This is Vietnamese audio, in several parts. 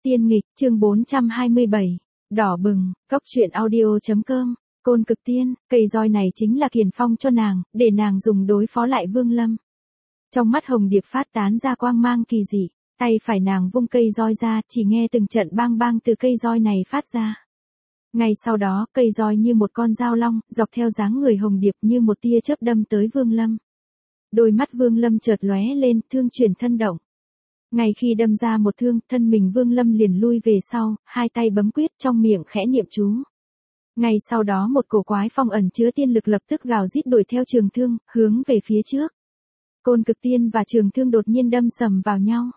Tiên nghịch, chương 427. Đỏ bừng, cóc truyện audio.com. Côn Cực Tiên, cây roi này chính là Kiền Phong cho nàng, để nàng dùng đối phó lại Vương Lâm. Trong mắt Hồng Điệp phát tán ra quang mang kỳ dị, tay phải nàng vung cây roi ra, chỉ nghe từng trận bang bang từ cây roi này phát ra. Ngay sau đó, cây roi như một con dao long, dọc theo dáng người Hồng Điệp như một tia chớp đâm tới Vương Lâm. Đôi mắt Vương Lâm chợt lóe lên, thương chuyển thân động. Ngay khi đâm ra một thương, thân mình Vương Lâm liền lui về sau, hai tay bấm quyết, trong miệng khẽ niệm chú. Ngay sau đó một cổ quái phong ẩn chứa tiên lực lập tức gào rít đuổi theo trường thương, hướng về phía trước. Côn Cực Tiên và trường thương đột nhiên đâm sầm vào nhau.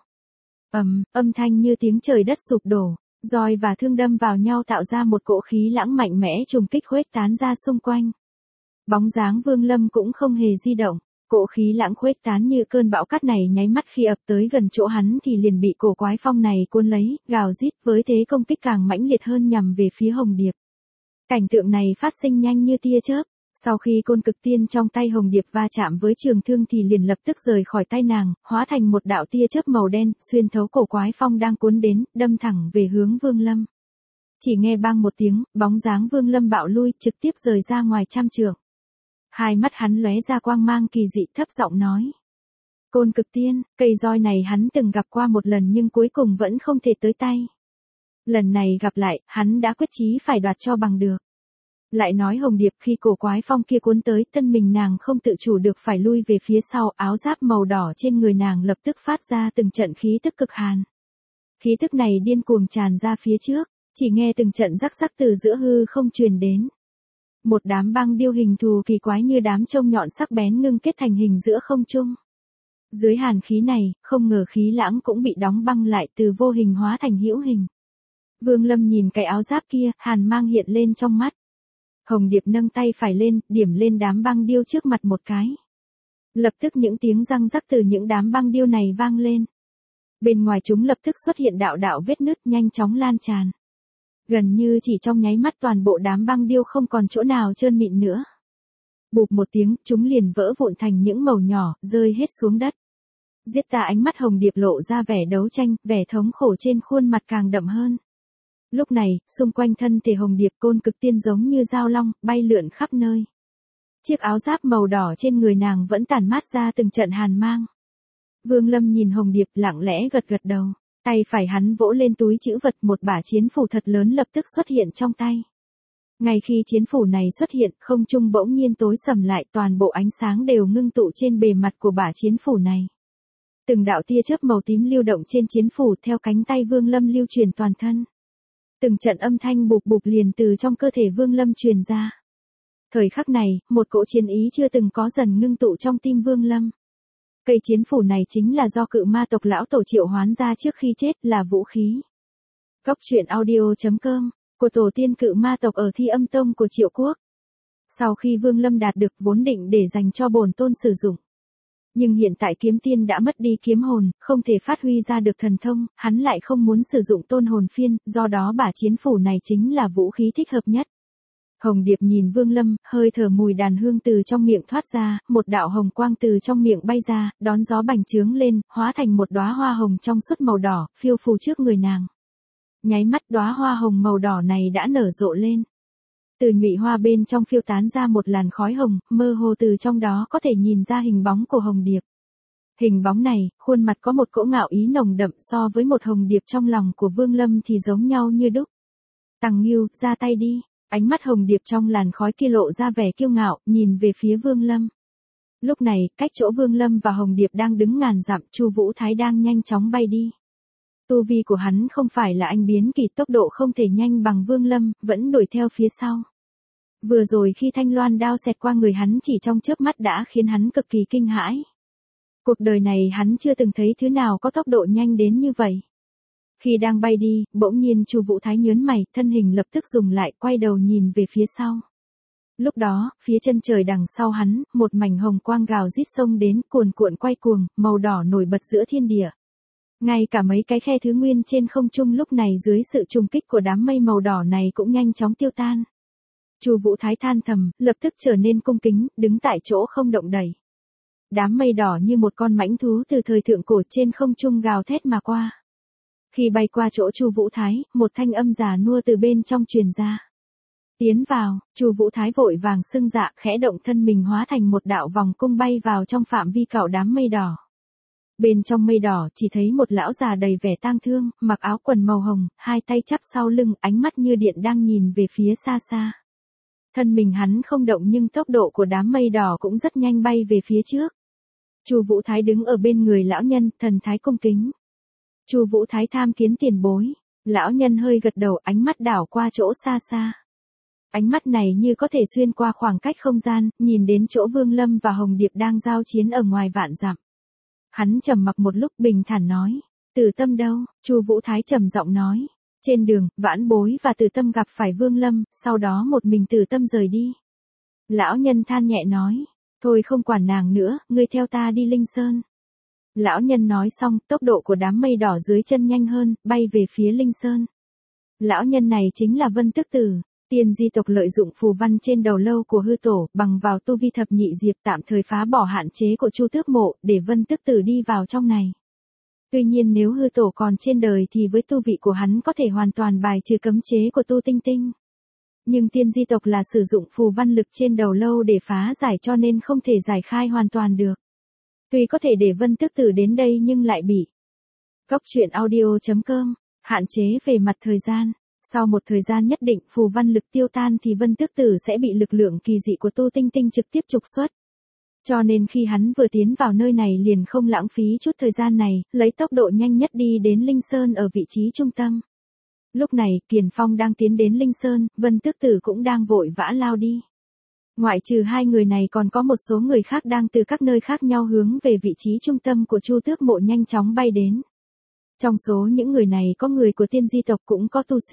Âm thanh như tiếng trời đất sụp đổ, roi và thương đâm vào nhau tạo ra một cỗ khí lãng mạnh mẽ trùng kích khuếch tán ra xung quanh. Bóng dáng Vương Lâm cũng không hề di động. Cỗ khí lãng khuếch tán như cơn bão cát này nháy mắt khi ập tới gần chỗ hắn thì liền bị cổ quái phong này cuốn lấy, gào rít với thế công kích càng mãnh liệt hơn nhằm về phía Hồng Điệp. Cảnh tượng này phát sinh nhanh như tia chớp, sau khi Côn Cực Tiên trong tay Hồng Điệp va chạm với trường thương thì liền lập tức rời khỏi tay nàng, hóa thành một đạo tia chớp màu đen, xuyên thấu cổ quái phong đang cuốn đến, đâm thẳng về hướng Vương Lâm. Chỉ nghe bang một tiếng, bóng dáng Vương Lâm bạo lui, trực tiếp rời ra ngoài trăm trượng. Hai mắt hắn lóe ra quang mang kỳ dị, thấp giọng nói. Côn Cực Tiên, cây roi này hắn từng gặp qua một lần nhưng cuối cùng vẫn không thể tới tay. Lần này gặp lại, hắn đã quyết chí phải đoạt cho bằng được. Lại nói Hồng Điệp khi cổ quái phong kia cuốn tới, thân mình nàng không tự chủ được phải lui về phía sau, áo giáp màu đỏ trên người nàng lập tức phát ra từng trận khí tức cực hàn. Khí tức này điên cuồng tràn ra phía trước, chỉ nghe từng trận rắc rắc từ giữa hư không truyền đến. Một đám băng điêu hình thù kỳ quái như đám trông nhọn sắc bén ngưng kết thành hình giữa không trung. Dưới hàn khí này, không ngờ khí lãng cũng bị đóng băng lại từ vô hình hóa thành hữu hình. Vương Lâm nhìn cái áo giáp kia, hàn mang hiện lên trong mắt. Hồng Điệp nâng tay phải lên, điểm lên đám băng điêu trước mặt một cái. Lập tức những tiếng răng rắc từ những đám băng điêu này vang lên. Bên ngoài chúng lập tức xuất hiện đạo đạo vết nứt nhanh chóng lan tràn. Gần như chỉ trong nháy mắt toàn bộ đám băng điêu không còn chỗ nào trơn mịn nữa. Bụp một tiếng, chúng liền vỡ vụn thành những mẩu nhỏ, rơi hết xuống đất. Giết ta, ánh mắt Hồng Điệp lộ ra vẻ đấu tranh, vẻ thống khổ trên khuôn mặt càng đậm hơn. Lúc này, xung quanh thân thể Hồng Điệp Côn Cực Tiên giống như dao long, bay lượn khắp nơi. Chiếc áo giáp màu đỏ trên người nàng vẫn tản mát ra từng trận hàn mang. Vương Lâm nhìn Hồng Điệp lặng lẽ gật gật đầu. Tay phải hắn vỗ lên túi trữ vật, một bả chiến phủ thật lớn lập tức xuất hiện trong tay. Ngay khi chiến phủ này xuất hiện, không trung bỗng nhiên tối sầm lại, toàn bộ ánh sáng đều ngưng tụ trên bề mặt của bả chiến phủ này. Từng đạo tia chớp màu tím lưu động trên chiến phủ theo cánh tay Vương Lâm lưu truyền toàn thân. Từng trận âm thanh bụp bụp liền từ trong cơ thể Vương Lâm truyền ra. Thời khắc này, một cỗ chiến ý chưa từng có dần ngưng tụ trong tim Vương Lâm. Cây chiến phủ này chính là do cự ma tộc lão tổ triệu hoán ra trước khi chết, là vũ khí. Cóc truyện audio.com, của tổ tiên cự ma tộc ở Thi Âm Tông của Triệu Quốc. Sau khi Vương Lâm đạt được vốn định để dành cho bổn tôn sử dụng. Nhưng hiện tại kiếm tiên đã mất đi kiếm hồn, không thể phát huy ra được thần thông, hắn lại không muốn sử dụng tôn hồn phiên, do đó bả chiến phủ này chính là vũ khí thích hợp nhất. Hồng Điệp nhìn Vương Lâm, hơi thở mùi đàn hương từ trong miệng thoát ra, một đạo hồng quang từ trong miệng bay ra, đón gió bành trướng lên, hóa thành một đóa hoa hồng trong suốt màu đỏ, phiêu phù trước người nàng. Nháy mắt đóa hoa hồng màu đỏ này đã nở rộ lên. Từ nhụy hoa bên trong phiêu tán ra một làn khói hồng, mơ hồ từ trong đó có thể nhìn ra hình bóng của Hồng Điệp. Hình bóng này, khuôn mặt có một cỗ ngạo ý nồng đậm, so với một Hồng Điệp trong lòng của Vương Lâm thì giống nhau như đúc. Tằng Ngưu, ra tay đi. Ánh mắt Hồng Điệp trong làn khói kia lộ ra vẻ kiêu ngạo, nhìn về phía Vương Lâm. Lúc này, cách chỗ Vương Lâm và Hồng Điệp đang đứng ngàn dặm, Chu Vũ Thái đang nhanh chóng bay đi. Tu vi của hắn không phải là anh biến kỳ, tốc độ không thể nhanh bằng Vương Lâm, vẫn đuổi theo phía sau. Vừa rồi khi thanh loan đao xẹt qua người hắn chỉ trong chớp mắt đã khiến hắn cực kỳ kinh hãi. Cuộc đời này hắn chưa từng thấy thứ nào có tốc độ nhanh đến như vậy. Khi đang bay đi, bỗng nhiên Chu Vũ Thái nhướng mày, thân hình lập tức dừng lại, quay đầu nhìn về phía sau. Lúc đó, phía chân trời đằng sau hắn, một mảnh hồng quang gào rít xông đến, cuồn cuộn quay cuồng, màu đỏ nổi bật giữa thiên địa. Ngay cả mấy cái khe thứ nguyên trên không trung lúc này dưới sự trùng kích của đám mây màu đỏ này cũng nhanh chóng tiêu tan. Chu Vũ Thái than thầm, lập tức trở nên cung kính, đứng tại chỗ không động đậy. Đám mây đỏ như một con mãnh thú từ thời thượng cổ trên không trung gào thét mà qua. Khi bay qua chỗ Chu Vũ Thái, một thanh âm già nua từ bên trong truyền ra. Tiến vào, Chu Vũ Thái vội vàng xưng dạ, khẽ động thân mình hóa thành một đạo vòng cung bay vào trong phạm vi cạo đám mây đỏ. Bên trong mây đỏ chỉ thấy một lão già đầy vẻ tang thương, mặc áo quần màu hồng, hai tay chắp sau lưng, ánh mắt như điện đang nhìn về phía xa xa. Thân mình hắn không động nhưng tốc độ của đám mây đỏ cũng rất nhanh bay về phía trước. Chu Vũ Thái đứng ở bên người lão nhân, thần thái cung kính. Chu Vũ Thái tham kiến tiền bối. Lão nhân hơi gật đầu, ánh mắt đảo qua chỗ xa xa. Ánh mắt này như có thể xuyên qua khoảng cách không gian, nhìn đến chỗ Vương Lâm và Hồng Điệp đang giao chiến ở ngoài vạn dặm. Hắn trầm mặc một lúc bình thản nói, Tử Tâm đâu? Chu Vũ Thái trầm giọng nói, trên đường, Vãn Bối và Tử Tâm gặp phải Vương Lâm, sau đó một mình Tử Tâm rời đi. Lão nhân than nhẹ nói, thôi không quản nàng nữa, ngươi theo ta đi Linh Sơn. Lão nhân nói xong, tốc độ của đám mây đỏ dưới chân nhanh hơn, bay về phía Linh Sơn. Lão nhân này chính là Vân Tước Tử. Tiên di tộc lợi dụng phù văn trên đầu lâu của hư tổ, bằng vào tu vi thập nhị diệp tạm thời phá bỏ hạn chế của Chu Tước Mộ, để Vân Tước Tử đi vào trong này. Tuy nhiên nếu hư tổ còn trên đời thì với tu vị của hắn có thể hoàn toàn bài trừ cấm chế của Tu Tinh Tinh. Nhưng tiên di tộc là sử dụng phù văn lực trên đầu lâu để phá giải cho nên không thể giải khai hoàn toàn được. Tuy có thể để Vân Tước Tử đến đây nhưng lại bị Goctruyện.audio.com hạn chế về mặt thời gian. Sau một thời gian nhất định phù văn lực tiêu tan thì Vân Tước Tử sẽ bị lực lượng kỳ dị của Tu Tinh Tinh trực tiếp trục xuất. Cho nên khi hắn vừa tiến vào nơi này liền không lãng phí chút thời gian này, lấy tốc độ nhanh nhất đi đến Linh Sơn ở vị trí trung tâm. Lúc này, Kiền Phong đang tiến đến Linh Sơn, Vân Tước Tử cũng đang vội vã lao đi. Ngoại trừ hai người này còn có một số người khác đang từ các nơi khác nhau hướng về vị trí trung tâm của Chu Tước Mộ nhanh chóng bay đến. Trong số những người này có người của tiên di tộc cũng có tu sĩ.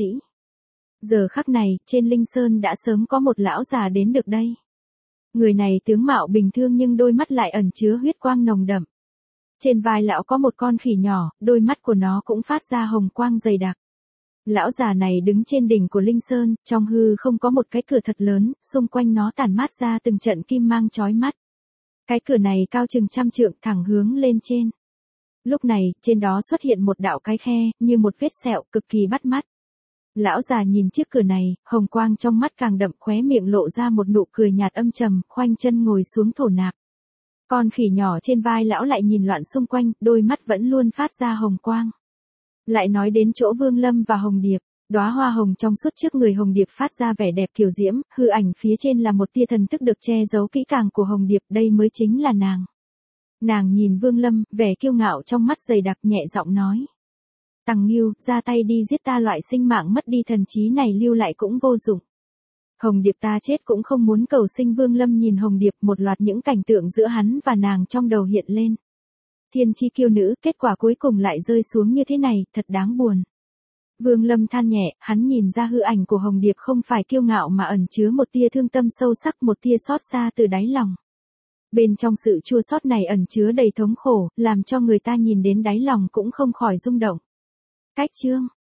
Giờ khắc này, trên Linh Sơn đã sớm có một lão già đến được đây. Người này tướng mạo bình thường nhưng đôi mắt lại ẩn chứa huyết quang nồng đậm. Trên vai lão có một con khỉ nhỏ, đôi mắt của nó cũng phát ra hồng quang dày đặc. Lão già này đứng trên đỉnh của Linh Sơn, trong hư không có một cái cửa thật lớn, xung quanh nó tản mát ra từng trận kim mang chói mắt. Cái cửa này cao chừng 100 trượng thẳng hướng lên trên. Lúc này, trên đó xuất hiện một đạo cái khe, như một vết sẹo, cực kỳ bắt mắt. Lão già nhìn chiếc cửa này, hồng quang trong mắt càng đậm, khóe miệng lộ ra một nụ cười nhạt âm trầm, khoanh chân ngồi xuống thổ nạp. Con khỉ nhỏ trên vai lão lại nhìn loạn xung quanh, đôi mắt vẫn luôn phát ra hồng quang. Lại nói đến chỗ Vương Lâm và Hồng Điệp, đóa hoa hồng trong suốt trước người Hồng Điệp phát ra vẻ đẹp kiều diễm, hư ảnh phía trên là một tia thần thức được che giấu kỹ càng của Hồng Điệp, đây mới chính là nàng. Nàng nhìn Vương Lâm, vẻ kiêu ngạo trong mắt dày đặc, nhẹ giọng nói. Tằng Nghiêu, ra tay đi giết ta, loại sinh mạng mất đi thần trí này lưu lại cũng vô dụng. Hồng Điệp ta chết cũng không muốn cầu sinh. Vương Lâm nhìn Hồng Điệp, một loạt những cảnh tượng giữa hắn và nàng trong đầu hiện lên. Thiên chi kiêu nữ, kết quả cuối cùng lại rơi xuống như thế này, thật đáng buồn. Vương Lâm than nhẹ, hắn nhìn ra hư ảnh của Hồng Điệp không phải kiêu ngạo mà ẩn chứa một tia thương tâm sâu sắc, một tia xót xa từ đáy lòng. Bên trong sự chua xót này ẩn chứa đầy thống khổ, làm cho người ta nhìn đến đáy lòng cũng không khỏi rung động. Cách chương